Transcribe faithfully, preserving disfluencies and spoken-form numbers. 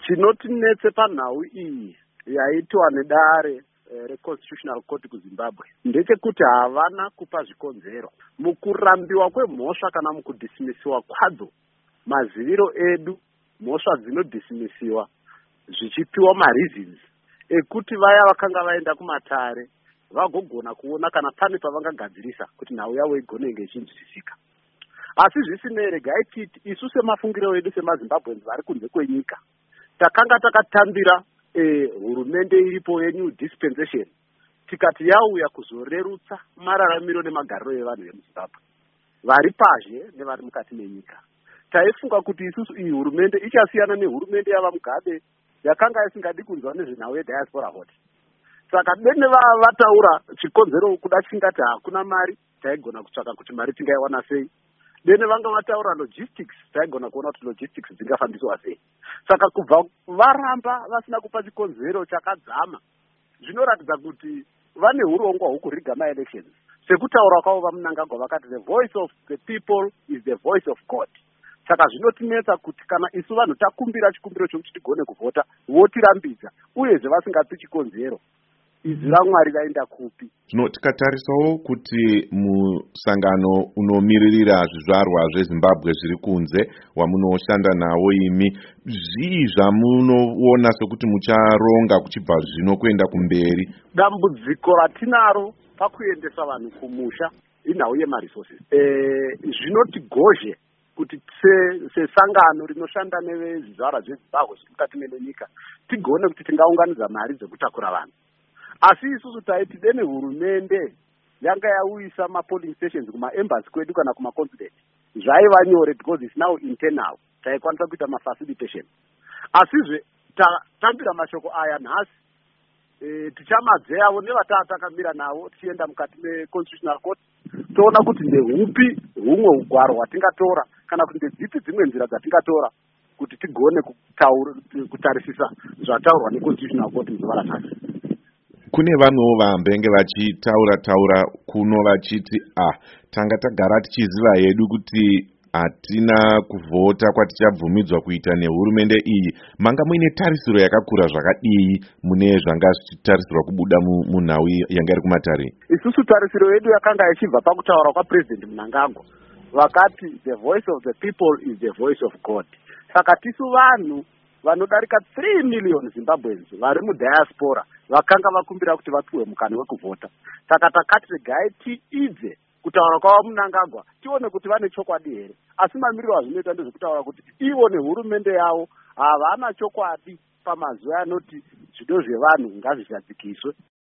Chinotinetse panhau iyi yaitwa nedare reconstitutional court kuZimbabwe ndechekuti havana kupa zvikonzero mukurambiwa kwemhosva kana mukudhisimisiwa kwadzo. Maziviro edu mhosva dzinodhisimisiwa zvichipiwa mareasons ekuti vaya vakanga vaenda kumatare vagogona kuona kana pane pavangagadzirisa kuti nhau yavo igone inge ichinzwisisika. Asi zvisinei, regai titi isu semafungiro edu semaZimbabweans vari kunze kwenyika takanga takatambira eh, hurumende iripo yenew dispensation tikati yauya kuzorerutsa mararamiro nemagariro evanhu vemuZimbabwe vari pazhe nevari mukati menyika. Taifunga kuti isusu iyi hurumende ichasiyana nehurumende yava Mugabe yakanga isingadi kunzwa nezvenhau yediaspora hot. Saka dene vataura chikonzero kuda chingati hakuna mari, taigona kutsvaka kuti mari tingaiwana sei. Dene vanga vataura logistics, taigona kuona kuti logistics dzingafambiswa sei. Saka kubva varamba vasina kupa chikonzero chakadzama, zvinoratidza kuti vane urongwa hwekuriga ma-elections. Sekutaura kwavo vaMnangagwa vakati the voice of the people is the voice of God. Saka zvinotinetsa kuti kana isu vanhu takumbira chikumbiro chokuti tigone kuvhota votirambidza uyezve vasingapi chikonzero, izwi raMwari raenda kupi? Zvino tikatarisawo kuti musangano unomiririra zvizvarwa zveZimbabwe zviri kunze wamunoshanda nawo imi, zvii zvamunoona sokuti mucharonga kuchibva zvino kuenda kumberi? Dambudziko ratinaro pakuendesa vanhu kumusha inhau yemaresources. Eh, zvinotigozhe kuti sesangano rinoshanda nevezvizvarwa zveZimbabwe zviri mukati menyika tigone kuti tingaunganidza mari dzekutakura vanhu. Asi isusu taiti dene hurumende yanga yauyisa mapolling stations kumaembassy kwedu kana kumaconsulate zvaiva nyore because it's now internal, taikwanisa kuita mafacilitation. Asizve tatambira mashoko aya nhasi e, tichamadzeyavo nevatatakamira navo tichienda mukati meconstitutional court toona kuti ndehupi humwe ugwaro hwatingatora kana kuti ndedzipi dzimwe nzira dzatingatora kuti tigone kutaura kutarisisa zvataurwa neconstitutional court muzuva ranhasi. Kune vanhuwo vambenge vachitaura taura kuno vachiti ah tanga tagara tichiziva hedu kuti hatina kuvhota kwatichabvumidzwa kuita nehurumende iyi. Manga muine tarisiro yakakura zvakadii mune zvanga zvichitarisirwa kubuda munhau yanga iri kumatare? Isusu tarisiro yedu yakanga ichibva pakutaura kwaPresident Mnangagwa vakati the voice of the people is the voice of God. Saka tisu vanhu vanodarika three million Zimbabweans vari mudiaspora vakanga vakumbira kuti vapiwe mukana wekuvhota. Saka takati regai tiidze kutaura kwavo Mnangagwa tione kuti vane chokwadi here. Asi mamiriro azvinoita ndezvekutaura kuti ivo nehurumende yavo havana chokwadi pamazuva anoti zvido zvevanhu ngazvishadzikiswe.